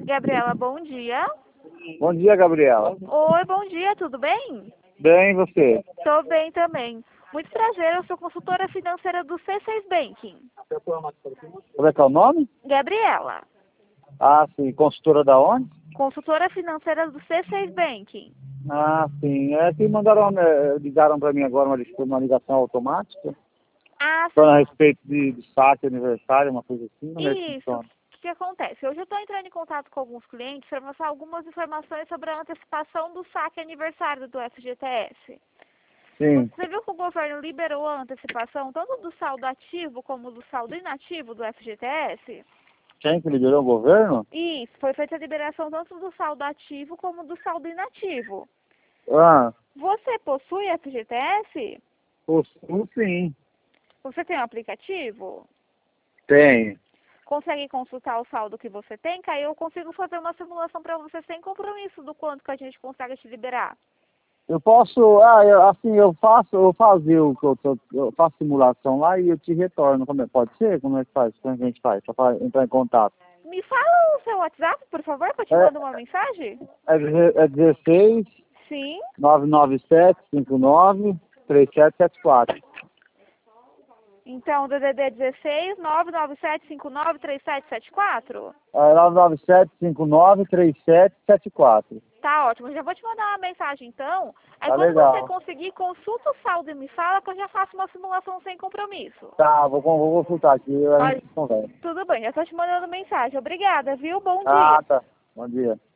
Gabriela, bom dia. Bom dia, Gabriela. Oi, bom dia, tudo bem? Bem, e você? Tô bem também. Muito prazer, eu sou consultora financeira do C6 Banking. Como é que é o nome? Gabriela, Ah, sim. Consultora da onde? consultora financeira do C6 Banking. Ah, sim. É que ligaram para mim agora uma ligação automática. Ah, Falando a sim. respeito de saque aniversário, uma coisa assim. Como é que Isso. O funciona? que acontece? Hoje eu estou entrando em contato com alguns clientes para passar algumas informações sobre a antecipação do saque aniversário do FGTS. Sim. Você viu que o governo liberou a antecipação tanto do saldo ativo como do saldo inativo do FGTS? Quem que liberou o governo? Isso, foi feita a liberação tanto do saldo ativo como do saldo inativo. Ah, Você possui FGTS? possuo sim. Você tem um aplicativo? Tem. Consegue consultar o saldo que você tem? Que aí eu consigo fazer uma simulação para você sem compromisso do quanto que a gente consegue te liberar. Eu posso, eu fazer eu faço simulação lá e eu te retorno. Pode ser? Como é que faz? Como é que a gente faz? Para entrar em contato. Me fala o seu WhatsApp, por favor, que eu te É, mando uma mensagem? é 16 Sim. 997593774. Então, DDD 16 997593774? É 997593774. Tá ótimo, eu já vou te mandar uma mensagem então. Aí Tá quando você legal. conseguir, consulta o saldo e me fala que eu já faço uma simulação sem compromisso. Tá, vou consultar aqui e a Mas gente conversa. tudo bem, já tô te mandando mensagem. Obrigada, viu? Bom dia. Ah, tá. Bom dia.